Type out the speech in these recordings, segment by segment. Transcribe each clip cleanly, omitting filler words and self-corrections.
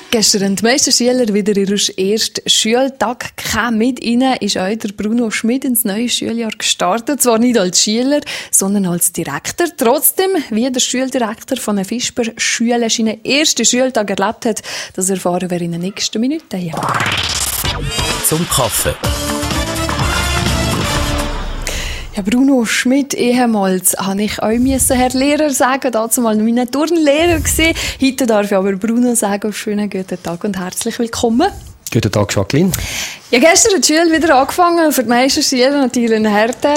Gestern haben die meisten Schüler wieder ihren ersten Schultag gehabt. Mit ihnen ist auch der Bruno Schmidt ins neue Schuljahr gestartet. Zwar nicht als Schüler, sondern als Direktor. Trotzdem, wie der Schuldirektor von der Fisper-Schule seinen ersten Schultag erlebt hat, das erfahren wir in den nächsten Minuten hier. Zum Kaffee. Ja, Bruno Schmidt, ehemals habe ich auch Herr Lehrer sagen, dazu mal mein Turnlehrer gewesen. Heute darf ich aber Bruno sagen, schönen guten Tag und herzlich willkommen. Guten Tag, Jacqueline. Ja, gestern hat die Schule wieder angefangen. Für die meisten Schüler natürlich ein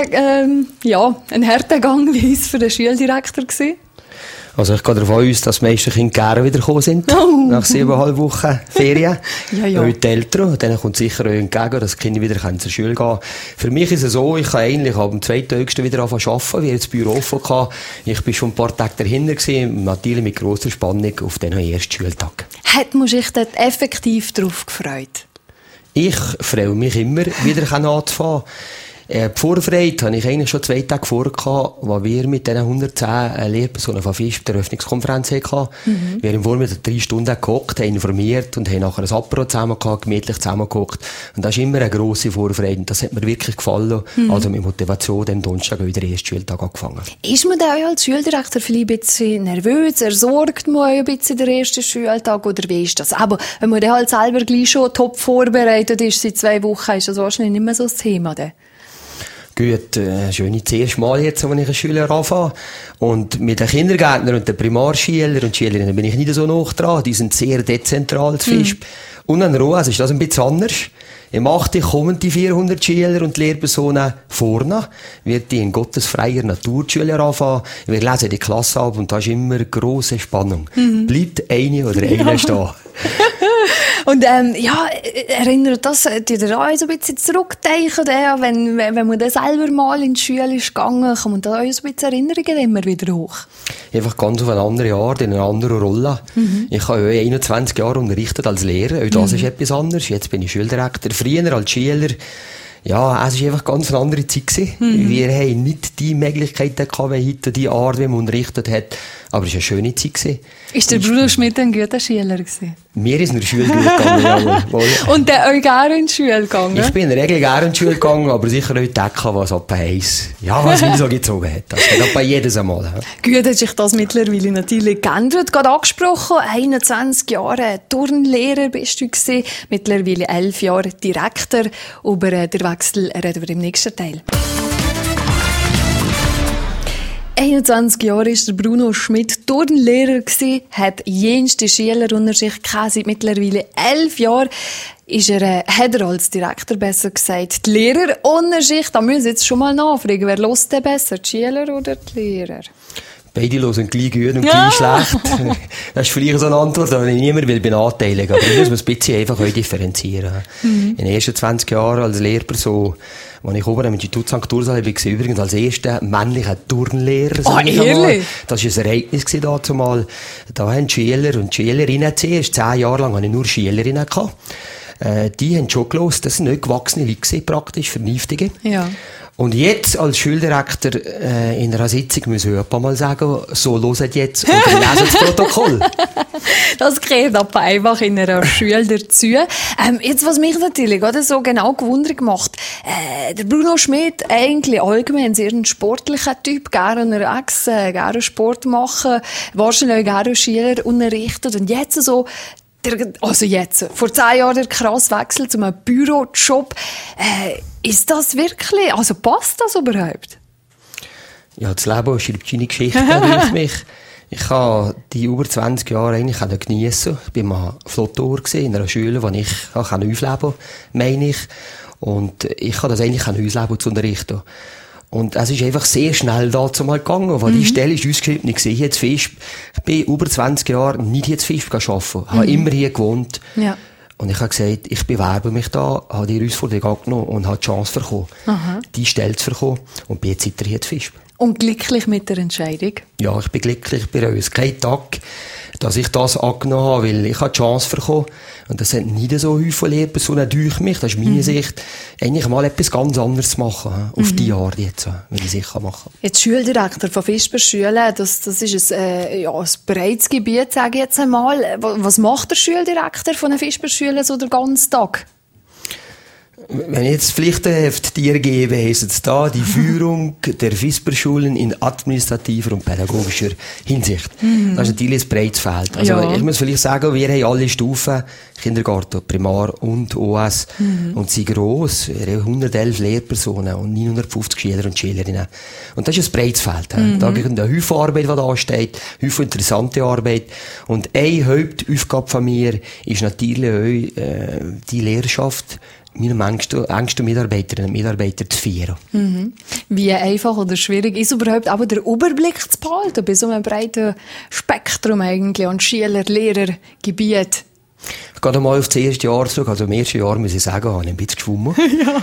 harter Gang, wie es für den Schuldirektor war. Also ich gehe davon aus, dass die meisten Kinder gerne wieder gekommen sind. Nach 7,5 Wochen Ferien. Ja. Und die Eltern, denen kommt sicher auch entgegen, dass die Kinder wieder zur Schule gehen können. Für mich ist es so, ich kann eigentlich am 2. August wieder anfangen zu arbeiten, wie das Büro offen hatte. Ich war schon ein paar Tage dahinter gewesen, natürlich mit grosser Spannung auf den ersten Schultag. Hat man sich dort effektiv darauf gefreut? Ich freue mich immer, wieder anzufangen. Die Vorfreude hatte ich eigentlich schon 2 Tage vorher gehabt, wo wir mit diesen 110 Lehrpersonen von Fisp die Eröffnungskonferenz hatten. Wir haben vorher 3 Stunden gehockt, haben informiert und haben nachher ein Apero zusammen gehabt, gemütlich zusammengehockt. Und das ist immer eine grosse Vorfreude. Und das hat mir wirklich gefallen. Also mit Motivation, am Donnerstag wieder den ersten Schultag angefangen. Ist man da als Schuldirektor vielleicht ein bisschen nervös? Ersorgt man ein bisschen den ersten Schultag? Oder wie ist das? Aber wenn man dann halt selber gleich schon top vorbereitet ist, seit 2 Wochen, ist das wahrscheinlich nicht mehr so das Thema. Dann. Gut, schön das erste Mal jetzt, als ich als Schüler anfange. Und mit den Kindergärtnern und den Primarschülern und Schülerinnen bin ich nicht so nah dran. Die sind sehr dezentral, das Fisp. Und an ROAS ist das ein bisschen anders. Im 8. kommen die 400 Schüler und die Lehrpersonen vorne. Wird die in gottesfreier Naturschule anfangen. Wir lesen die Klasse ab und da ist immer grosse Spannung. Bleibt eine oder einer stehen. Und erinnert das dir auch so ein bisschen zurückdenken, wenn man dann selber mal in die Schule ist gegangen, kommen da auch so ein bisschen Erinnerungen immer wieder hoch? Einfach ganz auf eine andere Art, in einer anderen Rolle. Ich habe 21 Jahre unterrichtet als Lehrer, auch das ist etwas anderes. Jetzt bin ich Schuldirektor. Früher als Schüler, ja, es war einfach ganz eine andere Zeit gewesen. Wir haben nicht die Möglichkeiten gehabt, wie heute, die Art, wie man unterrichtet hat. Aber es war eine schöne Zeit gewesen. Ist der Bruno Schmidt ein guter Schüler gewesen? Mir ist in der Schule gut gegangen, ja. Und der auch gerne in die Schule gegangen? Ich bin in der Regel gerne in die Schule gegangen, aber sicher auch Decken, was etwa heisst. Ja, was mich so gezogen hat. Das geht auch bei jedes Einmal. Ja. Gut, hat sich das mittlerweile natürlich geändert. Gerade angesprochen, 21 Jahre Turnlehrer bist du gewesen, mittlerweile 11 Jahre Direktor. Über den Wechsel reden wir im nächsten Teil. 21 Jahre war der Bruno Schmidt Turnlehrer gewesen, hat jenste Schüler unter sich gehabt. Seit mittlerweile 11 Jahren hat er als Direktor besser gesagt, die Lehrer unter sich. Da müssen wir jetzt schon mal nachfragen, wer hört denn besser, die Schüler oder die Lehrer? Beide hören gleich gut und gleich schlecht. Das ist vielleicht so eine Antwort, die ich niemand benachteiligen will. Aber da muss man ein bisschen einfach differenzieren. In den ersten 20 Jahren als Lehrperson, als ich oben am Institut St. Ursula war, übrigens als erster männlicher Turnlehrer. Ehrlich? Das war ein Ereignis dazu mal. Da haben die Schüler und die Schülerinnen zuerst 10 Jahre lang hatte ich nur Schülerinnen gehabt. Die haben schon gehört, das sind nicht gewachsene Leute praktisch, Vernünftige. Ja. Und jetzt als Schuldirektor in einer Sitzung müssen wir mal sagen, so hört jetzt und lesen das Protokoll. Das gehört aber einfach in einer Schule dazu. Jetzt, was mich natürlich gerade so genau gewundert gemacht, der Bruno Schmidt eigentlich allgemein sehr ein sportlicher Typ, gerne unterwegs, gerne Sport machen, wahrscheinlich auch gerne Schüler unterrichtet und jetzt so vor 10 Jahren der krasse Wechsel zu einem Bürojob. Ist das wirklich, also passt das überhaupt? Ja, das Leben schreibt seine Geschichte durch mich. Ich habe die über 20 Jahre eigentlich geniessen. Ich war mal Flottor in einer Schule, wo ich aufleben konnte, meine ich. Und ich habe das eigentlich ausleben zu unterrichten. Und es ist einfach sehr schnell dazu mal gegangen. Weil die Stelle ist ausgeschrieben, ich sehe jetzt Fisp. Ich bin über 20 Jahre nicht jetzt Fisp arbeiten. Ich habe immer hier gewohnt. Ja. Und ich habe gesagt, ich bewerbe mich da, habe die Herausforderung angenommen und habe die Chance bekommen, die Stelle zu bekommen. Und bin jetzt seither hier Fisp. Und glücklich mit der Entscheidung? Ja, ich bin glücklich, ich bereue es keinen Tag. dass ich das angenommen habe, weil ich habe die Chance bekommen. Und das sind nicht so viele Lehrpersonen durch mich, das ist meine Sicht, eigentlich mal etwas ganz anderes zu machen, auf die Art jetzt, wenn ich sicher machen. Jetzt Schuldirektor von Fisper-Schulen, das ist ein breites Gebiet, sage ich jetzt einmal. Was macht der Schuldirektor von einer Fisper-Schule so den ganzen Tag? Wenn ich jetzt Pflichtenheft dir gebe, heisst es da die Führung der Fisper-Schulen in administrativer und pädagogischer Hinsicht. Das ist natürlich ein breites Feld. Also ich muss vielleicht sagen, wir haben alle Stufen, Kindergarten, Primar und OS, und sie gross. Wir haben 111 Lehrpersonen und 950 Schüler und Schülerinnen. Und das ist ein breites Feld. Da gibt es eine Haufen Arbeit, die da steht, eine interessante Arbeit. Und eine Hauptaufgabe von mir ist natürlich auch, die Lehrerschaft meinen engsten Mitarbeiterinnen und Mitarbeitern zu führen. Wie einfach oder schwierig ist überhaupt aber der Überblick zu behalten bei so einem breiten Spektrum eigentlich an Schüler, Lehrer, Gebiet? Ich gehe mal auf das erste Jahr zurück. Also im ersten Jahr, muss ich sagen, habe ich ein bisschen geschwommen.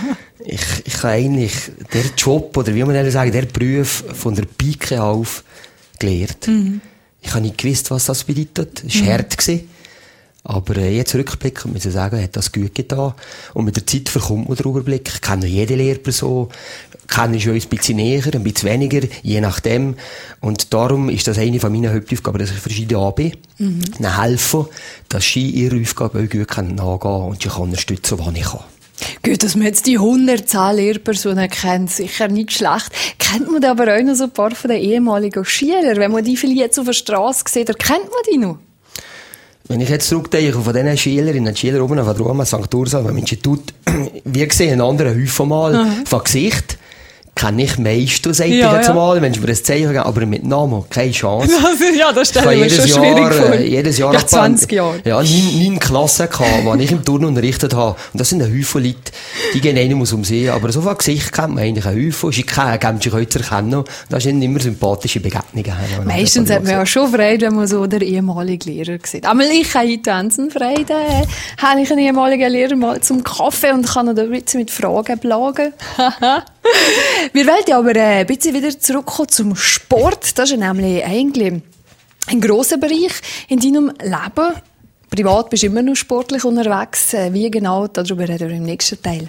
Ich habe eigentlich der Job, oder wie man sagen, der Beruf von der Pike auf gelernt. Ich habe nicht gewusst, was das bedeutet. Es war hart gewesen. Aber jetzt rückblickend muss ich sagen, hat das gut getan. Und mit der Zeit verkommt man den Überblick. Ich kenne jede Lehrperson, kenne schon ein bisschen näher, ein bisschen weniger, je nachdem. Und darum ist das eine von meinen Hauptaufgaben, dass ich verschiedene AB helfen, dass sie ihre Aufgabe auch gut nachgehen können und sie unterstützen, was ich kann. Gut, dass man jetzt die 110 Lehrpersonen kennt, sicher nicht schlecht. Kennt man aber auch noch so ein paar von den ehemaligen Schülern? Wenn man die vielleicht jetzt auf der Straße sieht, erkennt man die noch? Wenn ich jetzt zurückdenke von diesen Schülerinnen und Schülern oben von der Roma St. Ursula am Institut, wie gesehen, einen anderen Haufen mal von Gesicht, kenne ich meistens, sage ich jetzt mal, wenn ich mir das Zeichen geben, aber mit Namen keine Chance. Ja, das stelle ich mir schon schwierig vor. Jedes Jahr ja, 20 Jahre. Ja, 9 Klassen gehabt, die ich im Turn unterrichtet habe. Und das sind ein Haufen Leute, die gehen einem aus umsehen. Aber so von Gesicht kennt man eigentlich einen Haufen. Sie geben sich heute zu erkennen. Das sind immer sympathische Begegnungen. Meistens hat man ja schon Freude, wenn man so den ehemaligen Lehrer sieht. Aber ich habe heute eine Freude. Habe ich einen ehemaligen Lehrer mal zum Kaffee und kann noch ein bisschen mit Fragen plagen. Wir wollen ja aber ein bisschen wieder zurückkommen zum Sport. Das ist nämlich eigentlich ein grosser Bereich in deinem Leben. Privat bist du immer noch sportlich unterwegs. Wie genau, darüber reden wir im nächsten Teil.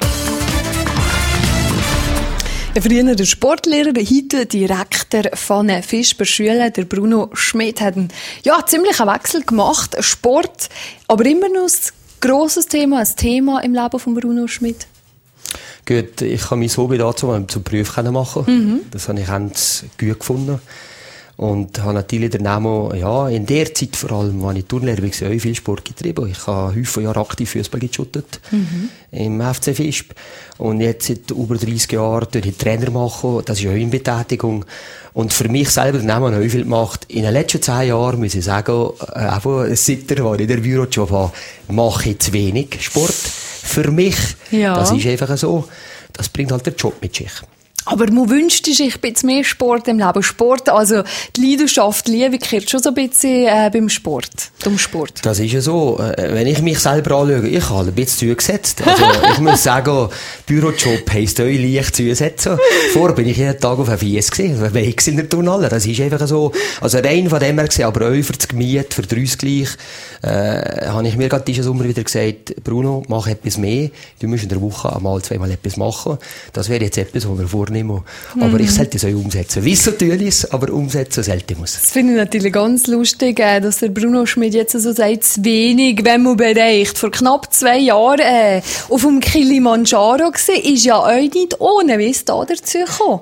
Früher der Sportlehrer, heute Direktor von Fisper-Schulen, der Bruno Schmidt, hat einen ziemlichen Wechsel gemacht. Sport, aber immer noch ein grosses Thema, ein Thema im Leben von Bruno Schmidt. Gut, ich habe mein Hobby dazu zum Beruf machen. Das habe ich ganz gut gefunden. Und habe natürlich danach, in der Zeit vor allem, als ich Turnlehrer war, auch viel Sport getrieben. Ich habe häufig Jahre aktiv Fußball geschuttet. Im FC Fisp. Und jetzt seit über 30 Jahren ich Trainer machen. Das ist auch in Betätigung. Und für mich selber danach habe ich auch viel gemacht. In den letzten 10 Jahren, muss ich sagen, einfach seit ich den Bürojob habe, mache ich zu wenig Sport. Für mich. Ja. Das ist einfach so. Das bringt halt der Job mit sich. Aber man wünscht sich ein bisschen mehr Sport im Leben. Sport, also die Leidenschaft, die Liebe kehrt schon so ein bisschen beim Sport. Das ist ja so. Wenn ich mich selber anschaue, ich habe ein bisschen zugesetzt. Also ich muss sagen, Bürojob heisst auch leicht zusetzen. Vorher bin ich jeden Tag auf einem Fies gewesen, auf einem Weg in der Turnhalle. Das ist einfach so. Also rein von dem her gesehen, aber auch für das Gemüt, für uns gleich, habe ich mir gerade diesen Sommer wieder gesagt, Bruno, mach etwas mehr. Du musst in der Woche einmal, zweimal etwas machen. Das wäre jetzt etwas, was wir vornehmen. Aber ich sollte es auch umsetzen. Wie es so tun ist, aber umsetzen sollte muss. Das finde ich natürlich ganz lustig, dass der Bruno Schmidt jetzt so sagt, zu wenig, wenn man bereicht. Vor knapp 2 Jahren auf dem Kilimanjaro war, ist ja auch nicht ohne. Wie ist da dazu gekommen?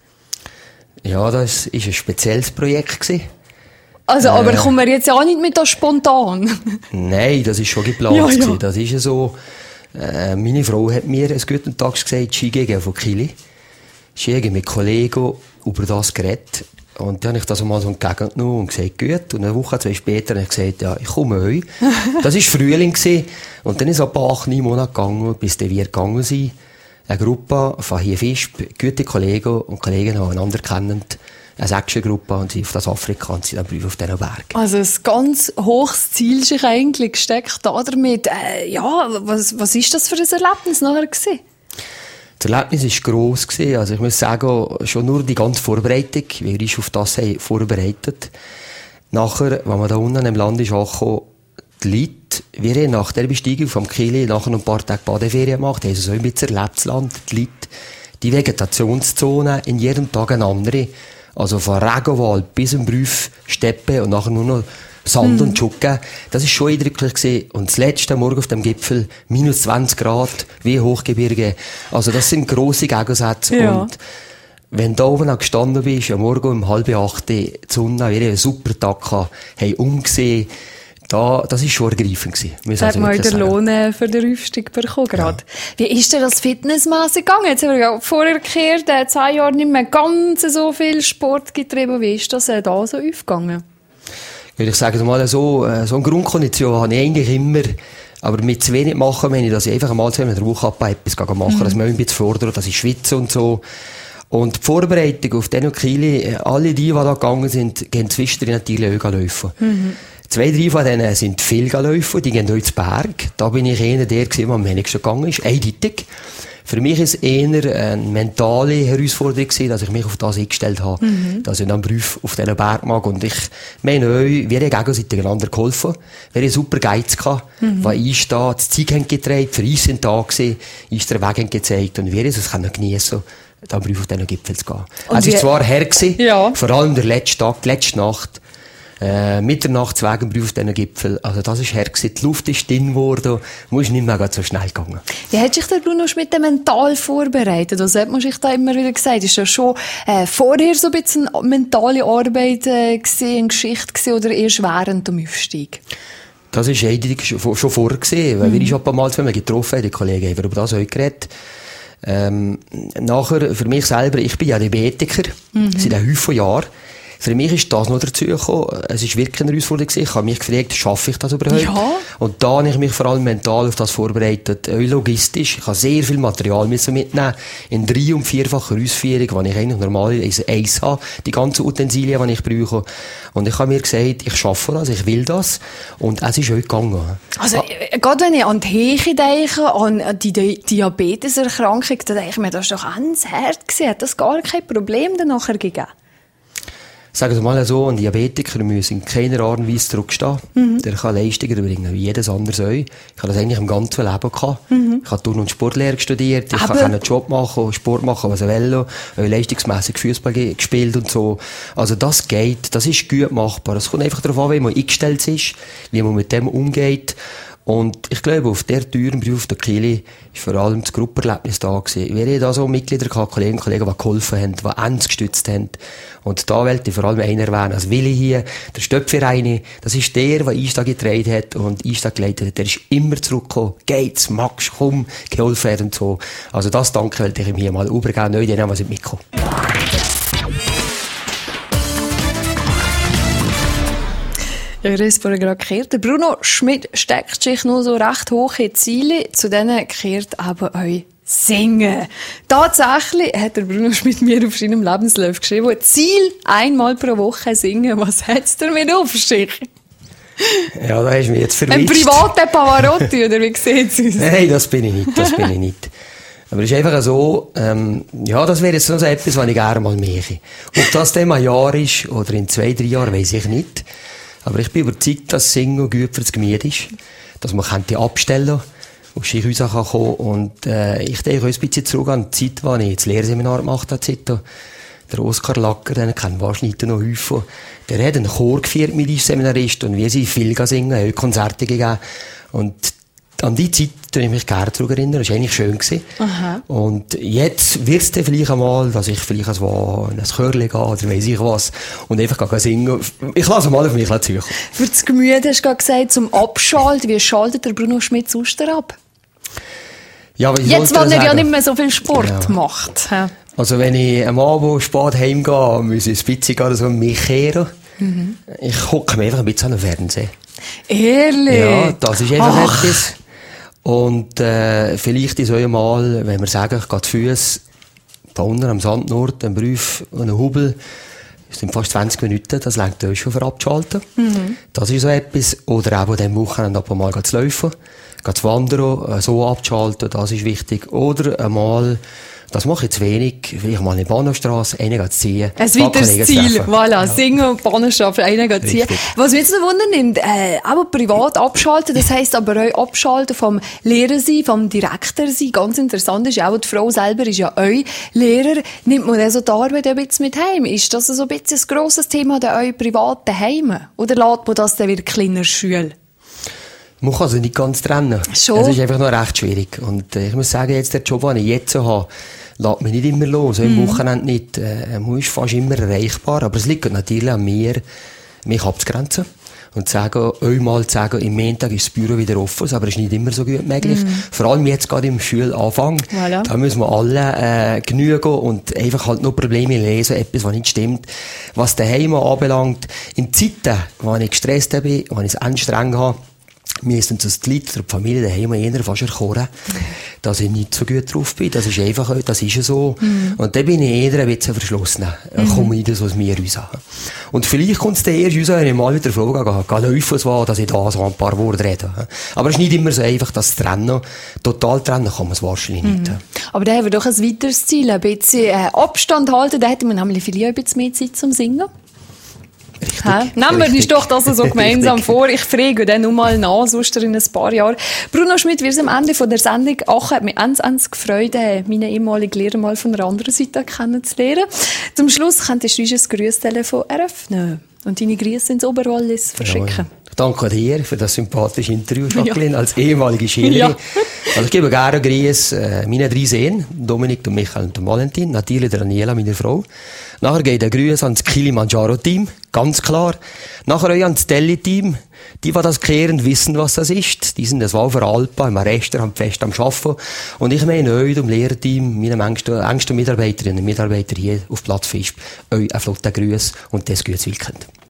Ja, das war ein spezielles Projekt gewesen. Also, aber kommen wir jetzt auch nicht mit das spontan? Nein, das ist schon geplant. Ja. Das ist ja so, meine Frau hat mir einen guten Tag gesagt, Ski gehen von Kili. Ski mit Kollegen über das geredet. Und dann habe ich das einmal so entgegengenommen und gesagt, gut. Und eine Woche, 2 später habe ich gesagt, ja, ich komme euch. Das war Frühling gewesen. Und dann ist es ein paar 9 Monate gegangen, bis wir gegangen sind. Eine Gruppe von hier Fisp, gute Kollegen und Kollegen haben einander kennend. Eine Action-Gruppe und sie auf das Afrika und sie dann auf diesen Berg. Also ein ganz hohes Ziel sich eigentlich gesteckt damit. Was ist das für ein Erlebnis nachher gewesen? Das Erlebnis war gross. Also ich muss sagen, schon nur die ganze Vorbereitung, wir sind auf das vorbereitet. nachher, wenn man da unten im Land ist angekommen, die Leute, wir haben nach der Besteigung vom Kili nachher noch ein paar Tage Badeferien gemacht, haben so ein bisschen erlebt, das Land, die Leute, die Vegetationszone in jedem Tag eine andere. Also von Regenwald bis zum Brüf, Steppe und nachher nur noch Sand und Tschucken. Das ist schon eindrücklich gewesen. Und das letzte Morgen auf dem Gipfel, minus 20 Grad, wie Hochgebirge. Also das sind grosse Gegensätze. Ja. Und wenn du da oben gestanden bist, am Morgen um 7:30, die Sonne, wir einen super Tag gehabt, haben umgesehen, das ist schon ergreifend gewesen. Da hat man den Lohn für den Aufstieg bekommen gerade. Ja. Wie ist denn das fitnessmässig gegangen? Jetzt haben wir ja vorher gekehrt, 10 Jahre nicht mehr ganz so viel Sport getrieben. Wie ist das da so aufgegangen? Ich sage mal so eine Grundkondition habe ich eigentlich immer, aber mit zu wenig machen, wenn ich, dass ich einfach einmal in der Woche etwas machen kann, dass man ein bisschen fordert, dass ich schwitze und so. Und die Vorbereitung auf den Kili, alle die da gegangen sind, gehen zwischendrin natürlich auch laufen. 2, 3 von denen sind viel gelaufen, die gehen heute ins Berg. Da bin ich einer der gewesen, der am wenigsten gegangen ist, eindeutig. Für mich ist es eher eine mentale Herausforderung gewesen, dass ich mich auf das eingestellt habe, dass ich einen Beruf auf diesen Berg mag. Und ich meine euch, wir haben gegenseitig einander geholfen. Wir haben super Geiz gehabt, weil ich da das Zeug getragen, für uns sind da gewesen, ich den Weg gezeigt und wir haben es geniessen, den Beruf auf diesen Gipfel zu gehen. Es war zwar her gewesen, ja. Vor allem der letzte Tag, die letzte Nacht, Mitternachtsweg im Brief auf diesen Gipfel. Also das ist her gewesen. Die Luft ist dünn geworden. Muss nicht mehr so schnell gegangen. Wie hat sich der Bruno Schmidt mental vorbereitet? Was hat man sich da immer wieder gesagt? Ist das schon vorher so ein bisschen mentale Arbeit gewesen, Geschichte gewesen, oder erst während dem Aufstieg? Das war eindeutig schon vorher gewesen. Weil wir schon ein paar Mal getroffen haben, die Kollegen haben über das heute geredet. Nachher, für mich selber, ich bin ja Diabetiker, seit einem Haufen Jahren. Für mich ist das noch dazu gekommen. Es ist wirklich eine Herausforderung gewesen. Ich habe mich gefragt, schaffe ich das überhaupt? Ja. Und da habe ich mich vor allem mental auf das vorbereitet. Auch logistisch. Ich habe sehr viel Material mitnehmen. In 3- und 4-facher Ausführung, die ich eigentlich normalerweise eins habe. Die ganzen Utensilien, die ich brauche. Und ich habe mir gesagt, ich schaffe das, ich will das. Und es ist auch gegangen. Also, gerade wenn ich an die Heche denke, an die Diabeteserkrankung, dann denke ich mir, das ist doch ans Herz gewesen. Hat das gar kein Problem dann nachher gegeben? Sagen wir mal so, ein Diabetiker muss in keiner Art und Weise zurückstehen. Der kann Leistungen erbringen, wie jedes andere auch. Ich habe das eigentlich im ganzen Leben gehabt. Ich habe Turn- und Sportlehre studiert. Ich kann einen Job machen, Sport machen, was ich will. Leistungsmässig Fußball gespielt und so. Also das geht, das ist gut machbar. Es kommt einfach darauf an, wie man eingestellt ist, wie man mit dem umgeht. Und ich glaube, auf der Tür im Beruf der Kili ist vor allem das Gruppenerlebnis da gewesen. Wir haben da so Mitglieder gehabt, Kollegen und Kollegen, die geholfen haben, die uns gestützt haben. Und da wollte ich vor allem einen erwähnen, als Willi hier, der Stöpfereine, das ist der Einstag getragen hat und Einstag geleitet hat. Der ist immer zurückgekommen. Geht's, magst, komm, geholfen und so. Also das Danke wollte ich ihm hier mal übergeben, nicht denen, die mitkommen. Ja, ihr habt es vorhin gerade gehört. Der Bruno Schmidt steckt sich nur so recht hohe Ziele. Zu denen gehört aber euch Singen. Tatsächlich hat der Bruno Schmidt mir auf seinem Lebenslauf geschrieben, Ziel einmal pro Woche singen. Was hat's damit auf sich? Ja, da hast du mich jetzt verwischt. Ein privater Pavarotti, oder wie sieht's aus? Nein, das bin ich nicht. Aber es ist einfach so, ja, das wäre jetzt so etwas, was ich gerne mal mache. Ob das dann ein Jahr ist oder in 2, 3 Jahren, weiss ich nicht. Aber ich bin überzeugt, dass Singen gut für das Gemüt ist. Dass man die abstellen kann, auf Skihaus kommen kann. Und ich denke auch ein bisschen zurück an die Zeit, als ich das Lehrseminar gemacht habe. Der Oskar Lacker, den kennen wahrscheinlich noch häufig. Der hat einen Chor geführt mit uns Seminaristen und wir sind viel singen, haben Konzerte gegeben. Und an die Zeit erinnere ich mich gerne zurück erinnern. Das war eigentlich schön gewesen. Aha. Und jetzt wird es dann vielleicht einmal, dass ich vielleicht in ein Chörchen gehe oder weiss ich was und einfach singen. Ich lasse mal auf mich zukommen. Für das Gemüt hast du gerade gesagt, zum Abschalten. Wie schaltet der Bruno Schmidt sonst ab? Ja, jetzt, weil er ja nicht mehr so viel Sport macht. Also wenn ich am Abend spät heimgehe, muss ich ein bisschen so mich kehren. Ich hocke mir einfach ein bisschen an den Fernsehen. Ehrlich? Ja, das ist einfach etwas. Und vielleicht ist auch mal, wenn wir sagen, ich gehe zu Fuss, da unten am Sandnord, ein Brief, einen Hubel, das sind fast 20 Minuten, das reicht euch schon für abzuschalten. Das ist so etwas. Oder auch an diesem Wochenende ab und mal zu laufen, zu wandern, so abzuschalten, das ist wichtig. Oder einmal Das mache ich zu wenig. Vielleicht mal in die Bahnhofstrasse, einen geht ziehen. Ein weiteres Ziel. Voilà. Singen und Bahnhofstrasse, einen geht ziehen. Was mich jetzt noch wundern, aber privat abschalten, das heisst aber auch abschalten vom Lehrer sein, vom Direktor sein. Ganz interessant ist auch, die Frau selber ist ja euer Lehrer. Nimmt man also die Arbeit ein bisschen mit heim? Ist das so ein bisschen ein grosses Thema an euren privaten Heimen? Oder lässt man das dann wirklich in der Schule? Man kann es nicht ganz trennen. Schon? Es ist einfach noch recht schwierig. Und ich muss sagen, jetzt der Job, den ich jetzt so habe, lässt mich nicht immer los. Am Wochenende nicht. Man ist fast immer erreichbar. Aber es liegt natürlich an mir, mich abzugrenzen. Und zu sagen, einmal zu sagen, im Montag ist das Büro wieder offen, aber es ist nicht immer so gut möglich. Vor allem jetzt gerade im Schulanfang. Voilà. Da müssen wir alle genügen und einfach halt noch Probleme lesen, etwas, was nicht stimmt. Was daheim anbelangt, in Zeiten, wo ich gestresst bin, wo ich es anstrengend habe, mir sind das die Leute der Familie daheim eher fast erkoren, dass ich nicht so gut drauf bin. Das ist einfach, das ist so. Und dann bin ich eher ein bisschen verschlossen. Komme ich das aus mir raus. Und vielleicht kommt es dann erst raus, wenn ich mal wieder frage, laufen, dass ich da so ein paar Worte rede. Aber es ist nicht immer so einfach, das zu trennen. Total trennen kann man es wahrscheinlich nicht. Aber da haben wir doch ein weiteres Ziel, ein bisschen Abstand halten. Da hätten wir nämlich vielleicht ein bisschen mehr Zeit zum Singen. Nehmen wir uns doch das so gemeinsam vor. Ich frage dann nur mal nach, sonst in ein paar Jahren. Bruno Schmidt, wir sind am Ende von der Sendung. Ach, hat mich ganz gefreut, meinen ehemaligen Lehrer mal von der anderen Seite kennenzulernen. Zum Schluss könntest du uns ein Grüßtelefon eröffnen und deine Grüße ins Oberwallis verschicken. Ja, danke dir für das sympathische Interview, Jacqueline, als ehemalige Schülerin. Ja. Also ich gebe gerne Grüße meinen 3 Seen, Dominik, Michael und Valentin, natürlich der Daniela, meine Frau. Nachher geht der Grüße ans Kilimanjaro-Team, ganz klar. Nachher auch ans Delhi-Team. Die das kehren, wissen, was das ist. Die sind das Walfer Alpa im Restaurant fest am Arbeiten. Und ich meine euch, dem Lehrerteam, meinen engsten Mitarbeiterinnen und Mitarbeitern hier auf Platz Visp, euch einen flotten Grüß und das gutes Weekend.